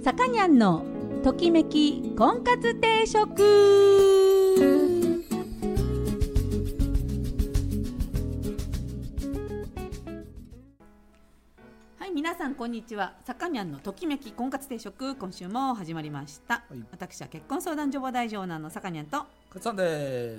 さかにゃんのときめき婚活定食。はい、皆さんこんにちは。さかにゃんのときめき婚活定食、今週も始まりました、はい、私は結婚相談所母大長男のさかにゃんとかつさんです。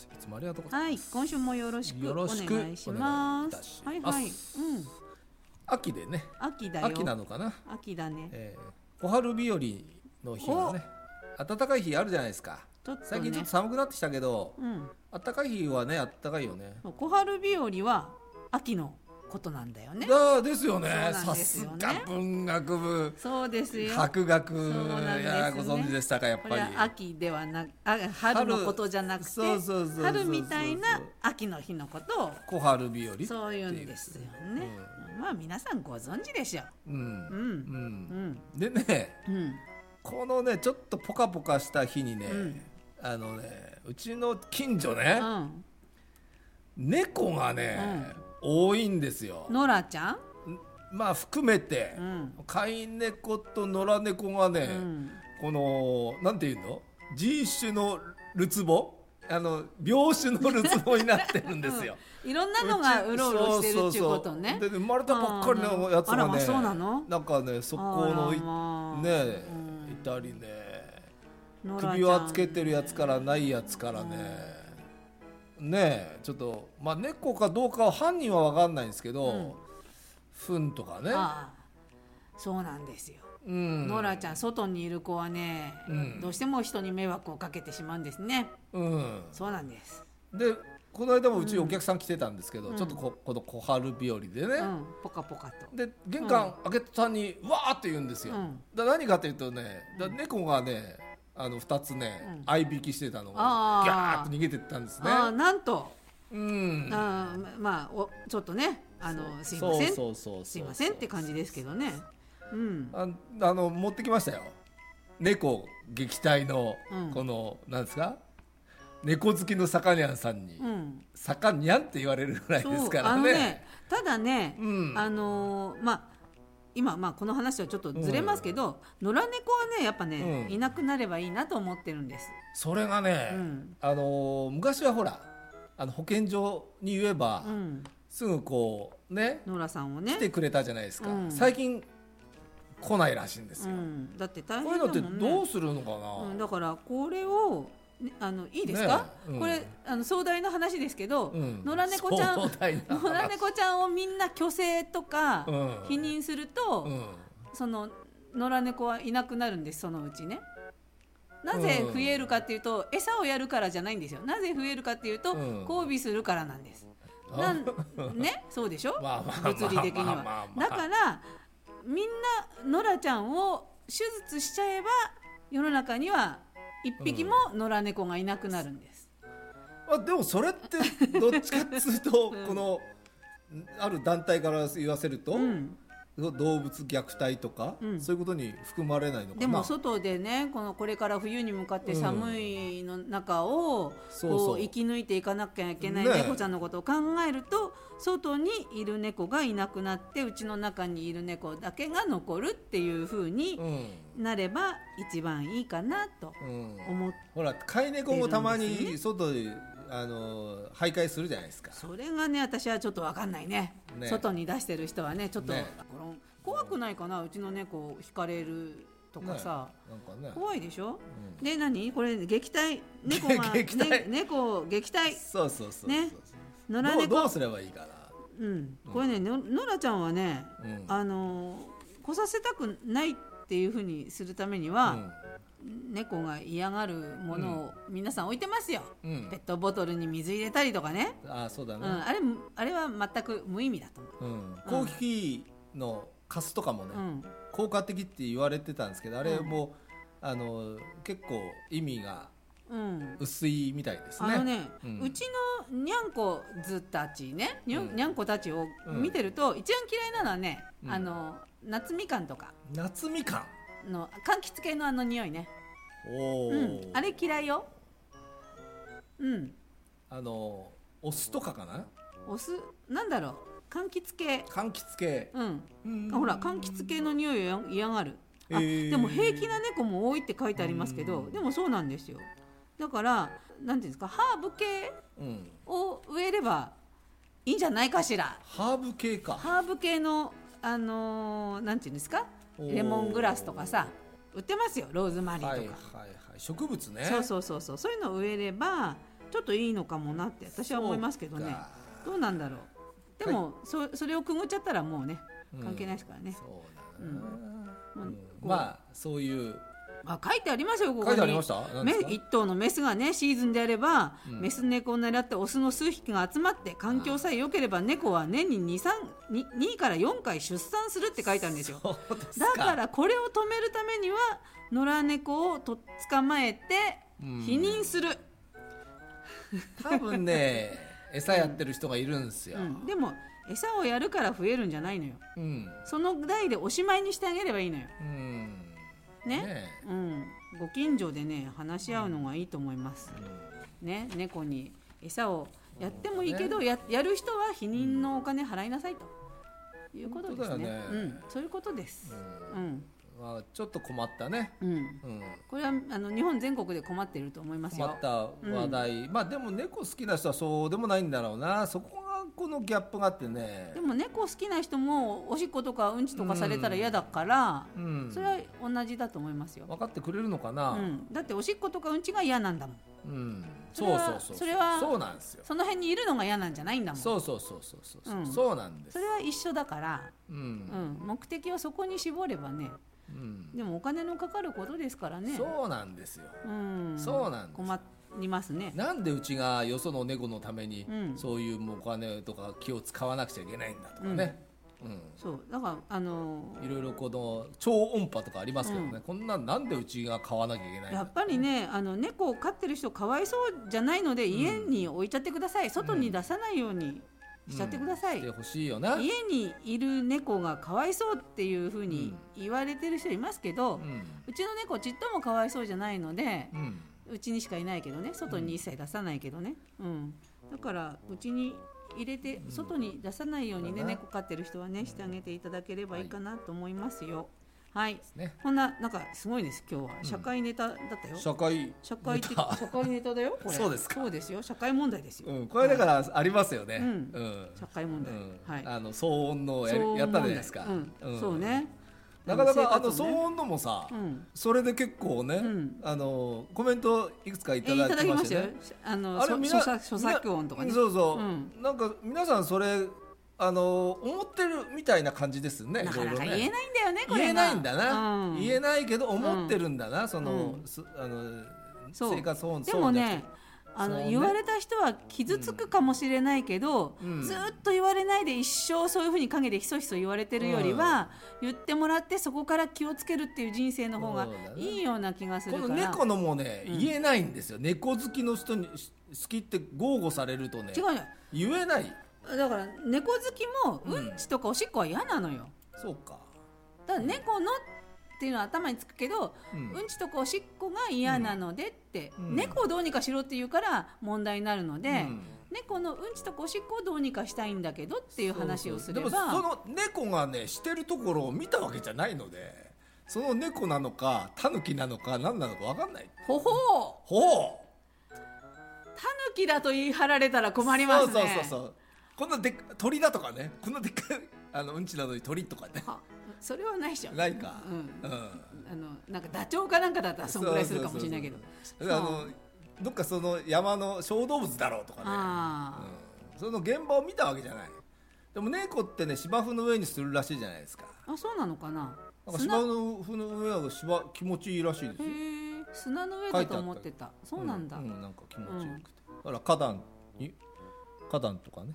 いつもありがとうございます。 はい、今週もよろしくお願いします。はいはい、 秋でね。 秋だよ。 秋なのかな。 秋だね。 小春日和の日がね、暖かい日あるじゃないですか。最近ちょっと寒くなってきたけど、暖かい日はね、暖かいよね。 小春日和は秋のことなんだよね。 ですよね。さすが文学部。 そうですよ。 博学。いやご存知でしたか、やっぱり。 これは秋ではなく、春のことじゃなくて、春みたいな秋の日のことを小春日和。 そういうんですよね。まあ皆さんご存知でしょう。 でね、このねちょっとポカポカした日にね、うちの近所ね、猫がね、多いんですよ。 ノラちゃんまあ含めて、飼い猫と野良猫がね、このなんていうの、人種のるつぼ、病種のるつぼになってるんですよ。 いろんなのがうろうろしてるっていうことね。 で生まれたばっかりのやつがね、 そうなの？ なんかね、そこのね、いたりね、首輪つけてるやつからないやつからね、ちょっとまあ猫かどうかは犯人は分かんないんですけど、糞とかね。 そうなんですよ。ノラちゃん、外にいる子はね、どうしても人に迷惑をかけてしまうんですね。そうなんです。 でこの間もうちお客さん来てたんですけど、ちょっとこの小春日和でね、 ポカポカとで玄関開けた途端にわーって言うんですよ。だ何かというとね、猫がね2つね合いびきしてたのがギャーッと逃げてったんですね。 なんとまあちょっとねすいませんすいませんって感じですけどね。 持ってきましたよ、猫撃退のこのなんですか、猫好きのさかにゃんさんに、さかにゃんって言われるぐらいですからね。 ただね、今この話はちょっとずれますけど、野良猫はねやっぱね、いなくなればいいなと思ってるんです。 それがね、昔はほら保健所に言えば、すぐこうね、 野良さんをね来てくれたじゃないですか。最近来ないらしいんですよ。 だって大変だもんね。 こういうのってどうするのかな。 だからこれをいいですか、これ壮大な話ですけど、野良猫ちゃんをみんな虚勢とか否認すると、その野良猫はいなくなるんです。そのうちね。なぜ増えるかっていうと、餌をやるからじゃないんですよ。なぜ増えるかっていうと、交尾するからなんです。ね、そうでしょ、物理的には。だからみんな野良ちゃんを手術しちゃえば、世の中には一匹も野良猫がいなくなるんです。 でもそれってどっちかっていうとこのある団体から言わせると、動物虐待とか、そういうことに含まれないのかな。 でも外でね、これから冬に向かって寒いの中をこう生き抜いていかなきゃいけない猫ちゃんのことを考えると、外にいる猫がいなくなってうちの中にいる猫だけが残るっていう風になれば一番いいかなと思って、 ほら飼い猫もたまに外で徘徊するじゃないですか。 それがね、私はちょっと分かんないね。外に出してる人はね、ちょっと怖くないかな。うちの猫引かれるとかさ、怖いでしょ。で何これ撃退、猫が猫を撃退。 そうね、野良猫どうすればいいかな。 これね、野良ちゃんはね、来させたくないっていう風にするためには、猫が嫌がるものを皆さん置いてますよ。ペットボトルに水入れたりとかね。 そうだね。 あれは全く無意味だと思う。 コーヒーのカスとかもね、効果的って言われてたんですけど、あれも結構意味が薄いみたいですね。 うちのにゃんこずたちね、にゃんこたちを見てると、一番嫌いなのはね、夏みかんとか。 夏みかんの柑橘系の匂いね。あれ嫌いよ。 お酢とかかな。 お酢なんだろう、柑橘系。 柑橘系。 ほら柑橘系の匂いを嫌がる。 でも平気な猫も多いって書いてありますけど、でもそうなんですよ。だからなんていうんですか、ハーブ系を植えればいいんじゃないかしら。 ハーブ系か。 ハーブ系のなんていうんですか、レモングラスとかさ売ってますよ、ローズマリーとか、 はいはいはい、植物ね。 そういうのを植えればちょっといいのかもなって私は思いますけどね。どうなんだろう。でも、はい、それをくぐっちゃったらもうね関係ないですからね。 そうだな、まあそういう書いてありますよ、ここに。 書いてありました。 一頭のメスがねシーズンであれば、メス猫を狙ってオスの数匹が集まって、環境さえ良ければ猫は年に2から4回出産するって書いてあるんですよ。だからこれを止めるためには野良猫を捕まえて避妊する、 多分ね餌やってる人がいるんですよ、 でも餌をやるから増えるんじゃないのよ、その代でおしまいにしてあげればいいのよ、ね、ご近所でね話し合うのがいいと思います、ね、猫に餌をやってもいいけど、やる人は避妊のお金払いなさいということですね。そういうことです、 まあ、ちょっと困ったね、 これは日本全国で困っていると思いますよ。 困った話題、まあでも猫好きな人はそうでもないんだろうな。そこがこのギャップがあってね。 でも猫好きな人もおしっことかうんちとかされたら嫌だから、それは同じだと思いますよ。 分かってくれるのかな、 だっておしっことかうんちが嫌なんだもん、それはそうなんですよ。 その辺にいるのが嫌なんじゃないんだもん。 そうなんです。 それは一緒だから、目的はそこに絞ればね、でもお金のかかることですからね。 そうなんですよ、 そうなんです。困りますね。 なんでうちがよその猫のために、そういうお金とか気を使わなくちゃいけないんだとかね、 そうだからいろいろこの超音波とかありますけどね、こんなんでうちが買わなきゃいけないんだ。 やっぱりね猫を飼ってる人かわいそうじゃないので、家に置いちゃってください。外に出さないようにしちゃってください、 してほしいよな。 家にいる猫がかわいそうっていう風に言われてる人いますけど、うちの猫ちっともかわいそうじゃないので、うちにしかいないけどね、外に一切出さないけどね、だからうちに入れて外に出さないようにね、猫飼ってる人はねしてあげていただければいいかなと思いますよ。はい、こんななんかすごいです。今日は社会ネタだったよ。社会ネタだよこれ。 そうですか。 そうですよ、社会問題ですよ、 これだからありますよね、 社会問題、 騒音のやったじゃないですか。 そうね、 なかなか騒音のもさ、それで結構ね、コメントいくつかいただきましたよね。 著作音とかね。 なんか皆さんそれ思ってるみたいな感じですね。 なかなか言えないんだよね、これ。 言えないんだな、言えないけど思ってるんだな、その生活音。 でもね、言われた人は傷つくかもしれないけど、ずっと言われないで一生そういうふうに陰でひそひそ言われてるよりは、言ってもらってそこから気をつけるっていう人生の方がいいような気がするから。 この猫のもね、言えないんですよ。猫好きの人に好きって豪語されるとね、言えない。 だから猫好きもうんちとかおしっこは嫌なのよ。 そうか。 だから猫のっていうのは頭につくけど、うんちとかおしっこが嫌なのでって、猫をどうにかしろって言うから問題になるので、猫のうんちとかおしっこをどうにかしたいんだけどっていう話をすれば。 でもその猫がねしてるところを見たわけじゃないので、その猫なのかタヌキなのか何なのか分かんない。 ほうタヌキだと言い張られたら困りますね。 そうこんな鳥だとかね、こんなでっかいうんちなのに鳥とかね、 それはないでしょ。 ないか、 なんかダチョウかなんかだったらそんぐらいするかもしれないけど、 どっかその山の小動物だろうとかね、その現場を見たわけじゃない。でも猫ってね芝生の上にするらしいじゃないですか。 そうなのかな。 芝生の上は気持ちいいらしいですよ。 砂の上だと思ってた。そうなんだ。 なんか気持ちよくて、だから花壇とかね、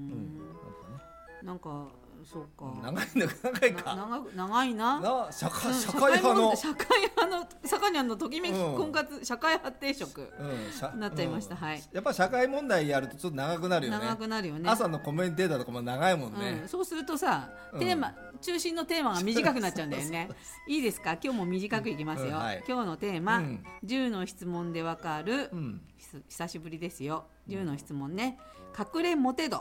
なんかそうか。 長いな。社会派のさかにゃんのときめき婚活社会派定食なっちゃいました。はい。 やっぱ社会問題やるとちょっと長くなるよね。 長くなるよね。 朝のコメンテーターとかも長いもんね。 そうするとさ、中心のテーマが短くなっちゃうんだよね。いいですか、今日も短くいきますよ。今日のテーマ、10の質問でわかる。久しぶりですよ。10の質問ね。隠れモテ度。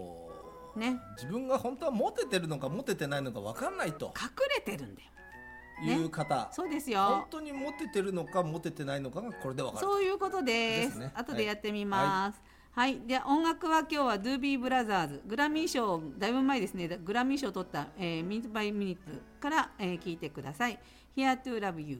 ね、 自分が本当はモテてるのかモテてないのか分かんないと。 隠れてるんだよ。 いう方、 ね、そうですよ。 本当にモテてるのかモテてないのかがこれで分かる。 そういうことです。後でやってみます。はい、で音楽は今日はドゥービーブラザーズ、グラミー賞だいぶ前ですね、グラミー賞を取った「ミニットバイミニット」から、聞いてください。 Here to Love You。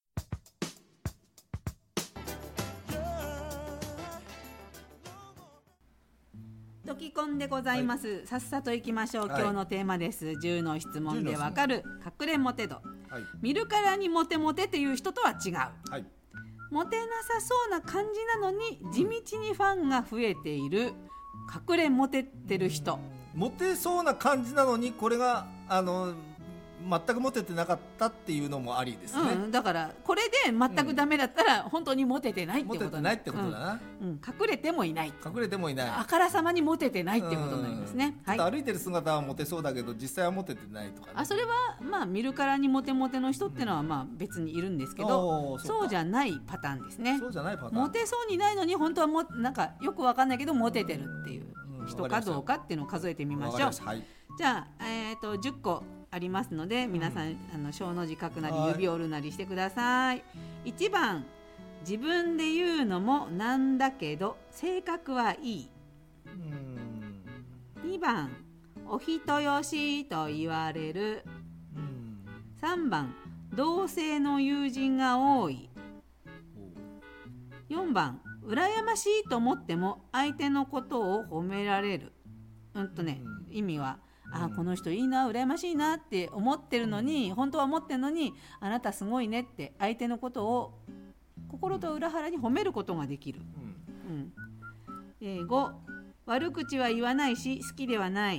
ドキコンでございます、はい、さっさといきましょう。今日のテーマです。10の質問でわかる隠れモテ度、はい、見るからにモテモテっていう人とは違う、はい、モテなさそうな感じなのに地道にファンが増えている隠れモテてる人。 モテそうな感じなのにこれが全くモテてなかったっていうのもありですね、 だからこれで全くダメだったら本当にモテてないってことだ、 モテてないってことだな、 隠れてもいない、 隠れてもいない、 あからさまにモテてないってことになりますね、 ちょっと歩いてる姿はモテそうだけど実際はモテてないとか、ね、 それはまあ見るからにモテモテの人っていうのはまあ別にいるんですけど、そうじゃないパターンですね。 そうじゃないパターン、 モテそうにないのに本当はなんかよくわかんないけどモテてるっていう人かどうかっていうのを数えてみましょう。 はい、 じゃあ、10個ありますので皆さん、小の字書くなり指折るなりしてください。1番、自分で言うのもなんだけど性格はいい。2番、お人よしと言われる。3番、同性の友人が多い。4番、羨ましいと思っても相手のことを褒められる。意味はこの人いいな羨ましいなって思ってるのに、本当は思ってるのにあなたすごいねって相手のことを心と裏腹に褒めることができる。5、悪口は言わないし好きではない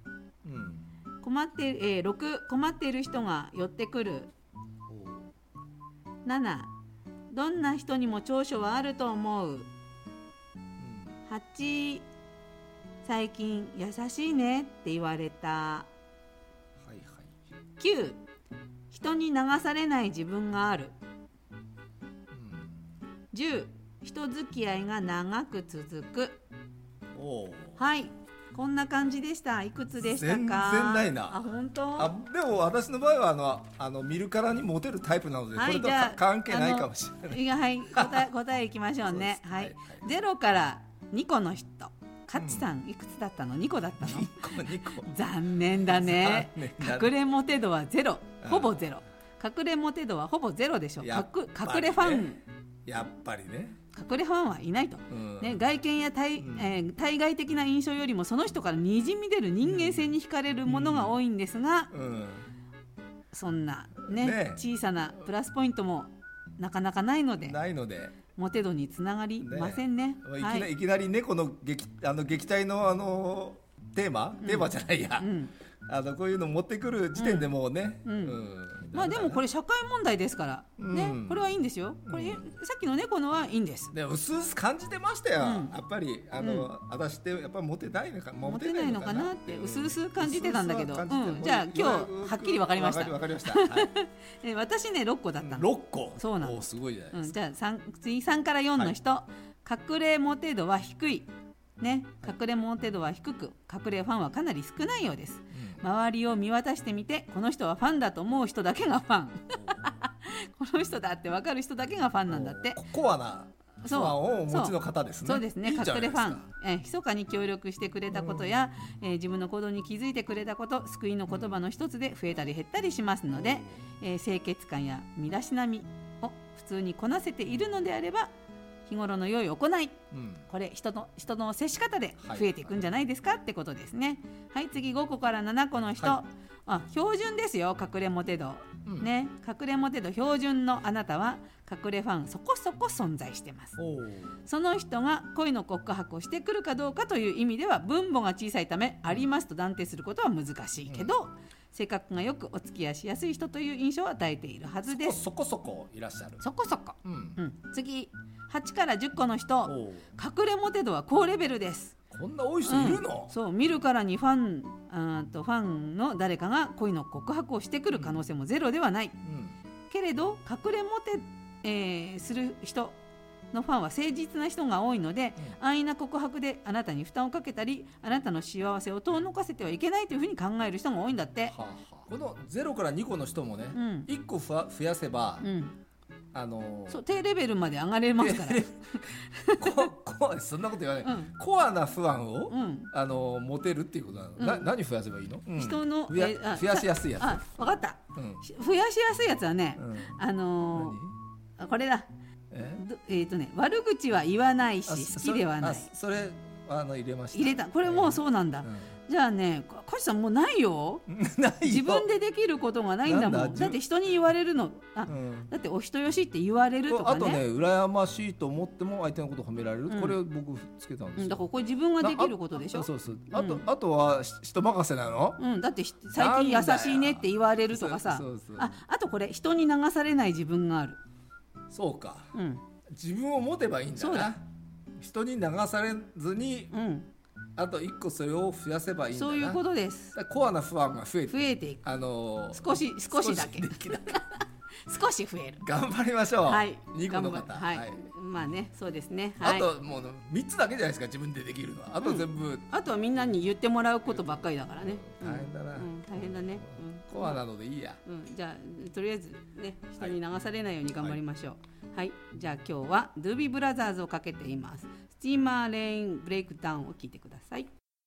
。6、困っている人が寄ってくる。7、どんな人にも長所はあると思う。8、最近優しいねって言われた。9、人に流されない自分がある。10、人付き合いが長く続く。はい、こんな感じでした。いくつでしたか？ 全然ないな。 本当？ でも私の場合は見るからにモテるタイプなので、これと関係ないかもしれない。 はい、答えいきましょうね。はい、0から2個の人。カッチさん、いくつだったの？2個だったの？ 2個残念だね。隠れモテ度は0、ほぼ0。隠れモテ度はほぼ0でしょ。隠れファン、 やっぱりね、 隠れファンはいないと、外見や対外的な印象よりもその人からにじみ出る人間性に惹かれるものが多いんですが、そんな、小さなプラスポイントもなかなかないのでモテ度につながりませんね。 いきなり猫の撃退のテーマじゃないや、こういうの持ってくる時点でもうね、 まあでもこれ社会問題ですからね、これはいいんですよ。これさっきの猫のはいいんです。 でも薄々感じてましたよ、やっぱり私ってやっぱりモテないのかなって薄々感じてたんだけど、じゃあ今日はっきり分かりました。 分かりました。 私ね6個だったの。 6個。 そうなの。 すごいじゃないですか。じゃあ3から4の人、隠れモテ度は低い。隠れモテ度は低く、隠れファンはかなり少ないようです。周りを見渡してみて、この人はファンだと思う人だけがファンこの人だって分かる人だけがファンなんだって。 コアなファンをお持ちの方ですね。 そうですね。隠れファン、密かに協力してくれたことや、自分の行動に気づいてくれたこと、救いの言葉の一つで増えたり減ったりしますので、清潔感や身だしなみを普通にこなせているのであれば、日頃の良い行い、これ人の接し方で増えていくんじゃないですかってことですね。はい、次5個から7個の人、標準ですよ。隠れモテ度、隠れモテ度標準のあなたは隠れファンそこそこ存在してます。その人が恋の告白をしてくるかどうかという意味では分母が小さいため、ありますと断定することは難しいけど、性格がよくお付き合いしやすい人という印象を与えているはずです。 そこそこいらっしゃる。 そこそこ、次8から10個の人、隠れモテ度は高レベルです。 こんな多い人いるの？そう、 見るからにファンの誰かが恋の告白をしてくる可能性もゼロではない、けれど隠れモテ、する人のファンは誠実な人が多いので、安易な告白であなたに負担をかけたり、あなたの幸せを遠のかせてはいけないというふうに考える人が多いんだって。 この0から2個の人もね、1個増やせば、 そう低レベルまで上がれますからそんなこと言わない、コアな不安を、持てるっていうことなの、何増やせばいいの、 人の増やしやすいやつ。 分かった、増やしやすいやつはね、これだ、悪口は言わないし好きではない。 それ入れました。 入れた。これもうそうなんだ。じゃあね、カジさんもうないよ。自分でできることがないんだもん。だって人に言われるの、だってお人よしって言われるとかね。 あとね、羨ましいと思っても相手のことを褒められる。これを僕つけたんですよ。 だからこれ自分ができることでしょ。 そうそう。あとは人任せなの？ だって最近優しいねって言われるとかさ。あとこれ人に流されない自分がある。 そうか。自分を持てばいいんだな。人に流されずに。あと1個それを増やせばいいんだな。 そういうことです。 コアな不安が増えていく。少しだけ少し増える。 頑張りましょう。2個の方。 まあね、そうですね。 あともう3つだけじゃないですか、自分でできるのは。あと全部、 あとはみんなに言ってもらうことばっかりだからね。 大変だな。 大変だね。 コアなのでいいや。 じゃあとりあえずね、人に流されないように頑張りましょう。はい、じゃあ今日はドゥービーブラザーズをかけています。スチーマーレインブレイクダウンを聞いてください。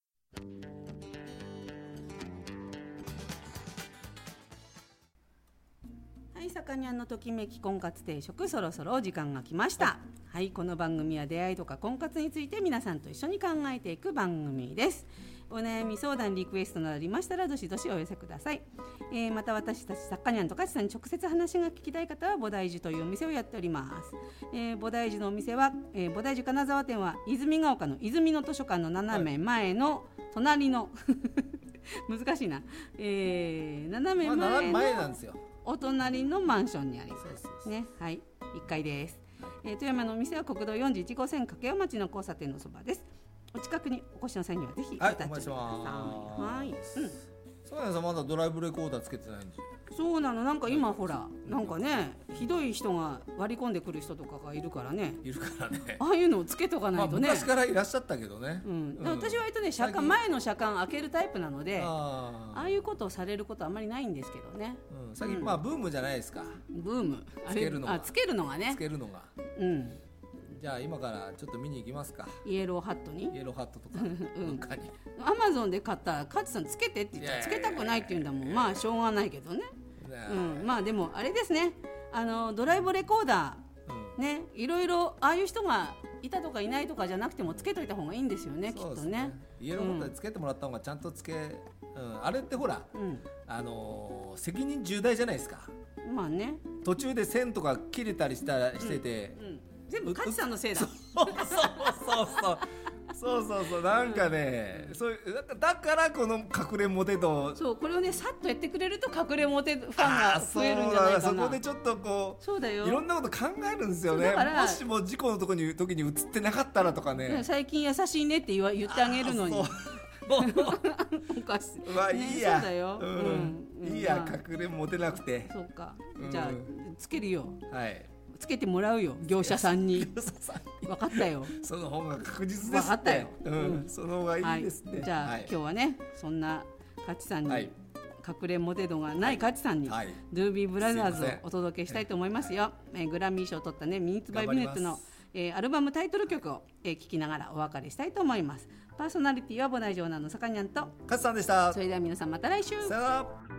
はい、さかにゃんのときめき婚活定食、そろそろお時間が来ました。はい、この番組は出会いとか婚活について皆さんと一緒に考えていく番組です。お悩み相談リクエストなどありましたらどしどしお寄せください。また私たちさっかにゃんとかちさんに直接話が聞きたい方は菩提寺というお店をやっております。菩提寺のお店は、菩提寺金沢店は泉ヶ丘の泉の図書館の斜め前の隣の難しいな、斜め前のお隣のマンションにありますね。はい、1階です。富山のお店は国道41号線掛川町の交差点のそばです。お近くにお越しの際にはぜひお立ち寄りください。はい。 そうなんです。まだドライブレコーダーつけてないんで。 そうなの。なんか今ほら、なんかね、ひどい人が割り込んでくる人とかがいるからね。ああいうのをつけとかないとね。 昔からいらっしゃったけどね。 私は割とね、前の車間開けるタイプなので、ああいうことをされることはあんまりないんですけどね。 最近まあブームじゃないですか。 ブーム。 つけるのが。 つけるのがね。 つけるのが。じゃあ今からちょっと見に行きますか。 イエローハットに。 イエローハットとか。 アマゾンで買ったカチさんつけてって言ったらつけたくないって言うんだもん。まあしょうがないけどね。まあでもあれですね。ドライブレコーダーね、いろいろああいう人がいたとかいないとかじゃなくてもつけといた方がいいんですよね、きっとね。 イエローハットでつけてもらった方がちゃんとあれってほら、責任重大じゃないですか。 まあね。途中で線とか切れたりしてて。 全部カチさんのせいだ。 そうなんかね、だからこの隠れモテ度。 そう、これをねさっとやってくれると隠れモテファンが増えるんじゃないかな。 そこでちょっとこう、 そうだよ、 いろんなこと考えるんですよね。もしも事故の時に映ってなかったらとかね。 最近優しいねって言ってあげるのに。おかしい。 いいや。 そうだよ。 いいや、隠れモテなくて。 そうか。じゃあつけるよ。 はい。 つけてもらうよ、業者さんに。分かったよ。 その方が確実です。 分かったよ。 その方がいいですね。 じゃあ今日はね、そんなカチさんに隠れモテ度がないカチさんにドゥービーブラザーズをお届けしたいと思いますよ。グラミー賞を取ったね、ミニッツバイミニッツのアルバムタイトル曲を聴きながらお別れしたいと思います。パーソナリティは菩提寺オーナーのさかにゃんとカチさんでした。 それでは皆さんまた来週。 さよなら。